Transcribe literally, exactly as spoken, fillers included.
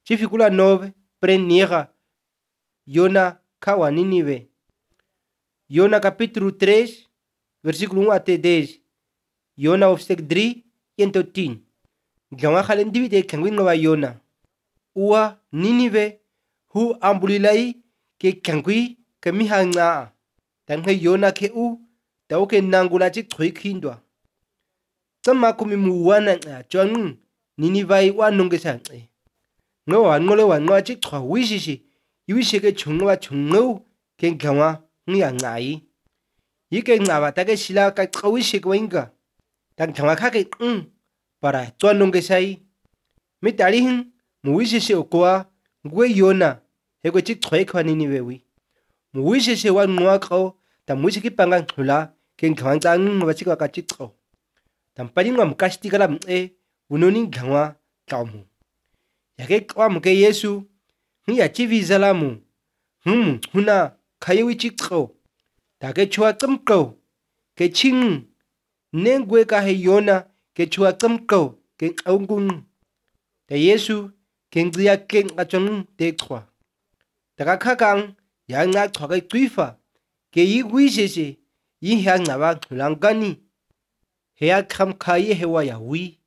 Chifikula nove preniega Yona kawa Nínive. Yona capítulo três, versículo um até dez. Yona obstek drie, één tot tien. Gawa khalen divide kangwin wa Yona. Uwa Nínive hu ambulilai ke kangwi kamiha nga. Tanghe Yona ke u tau ke nangula chik choi khindwa. Tsama kumi muwana nga chwang Nínive wa nungesa nga. Ngo wa ngole wa ngwa chik chwa wishishi yiwishe ke chungwa chungwa ke gawa nga ngai. Yike nga wa take shila ka kawishe kwa inga. Tak gawa kake ng para chwa nungesa yi. Mitalihin muwishishi okwa ngwe Yona heko chik choi kwa Nínive wi. Muwishishi wa ngwa kao ta muwishi panga chula ke gawa nga ngwa chikwa ka chik chwa. Tampani nga mukashtikala mse unoni gawa kaumu. Yake kwa mke Yesu hiya chivizalamu hum huna kayewi chikcho take chua tsamko ke ching nengwe ka he Yona ke chua tsamko ke aungun te Yesu ke ngria ke ngachong te chwa taka khakang ya nga chwa ke tuifa ke yiwisese yi ha ngawa langani he akham khaye hewa ya wi